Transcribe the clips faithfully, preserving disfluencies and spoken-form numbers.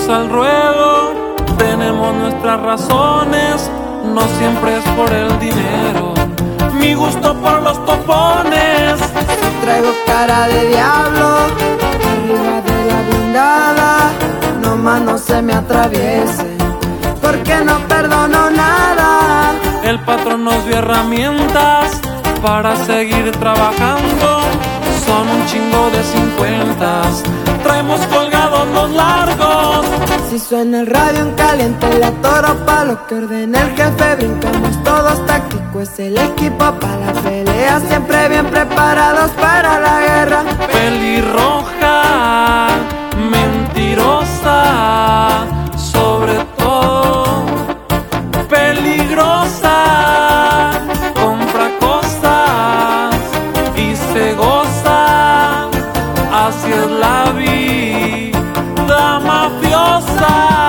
al ruedo, tenemos nuestras razones, no siempre es por el dinero. Mi gusto por los topones. Si traigo cara de diablo, arriba de la blindada, nomás no se me atraviese, porque no perdono nada. El patrón nos dio herramientas para seguir trabajando. Son un chingo de cincuentas, traemos colgados los largos. Si suena el radio en caliente, la toro pa' lo que ordena el jefe. Brincamos todos táctico, es el equipo pa' la pelea, siempre bien preparados para la guerra. Pelirroja, mentirosa, sobre todo peligrosa, compra cosas y se goza, así es la vida mafiosa.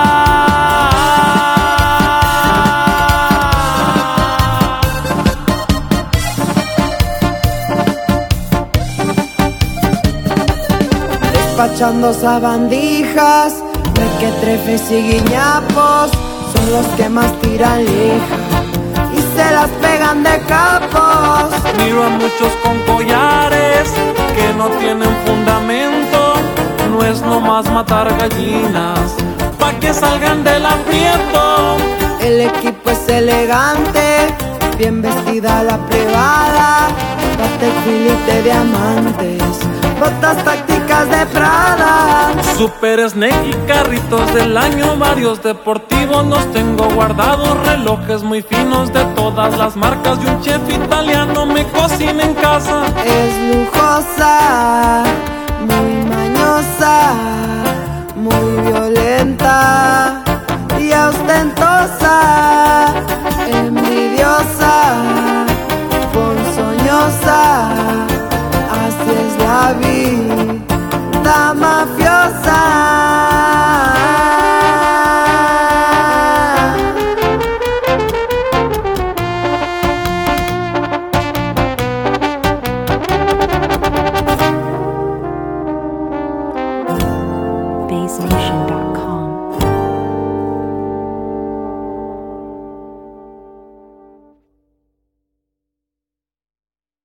Despachando sabandijas, mequetrefes y guiñapos, son los que más tiran lija y se las pegan de capos. Miro a muchos con collares que no tienen fundamento, no es nomás matar gallinas pa' que salgan del aprieto. El equipo es elegante, bien vestida la privada, bate filete diamantes, botas tácticas de Prada. Super Snake y carritos del año, varios deportivos los tengo guardados, relojes muy finos de todas las marcas y un chef italiano me cocina en casa. Es lujosa, muy mañosa, muy violenta y ostentosa, envidiosa, ponzoñosa, así es la vida mafiosa.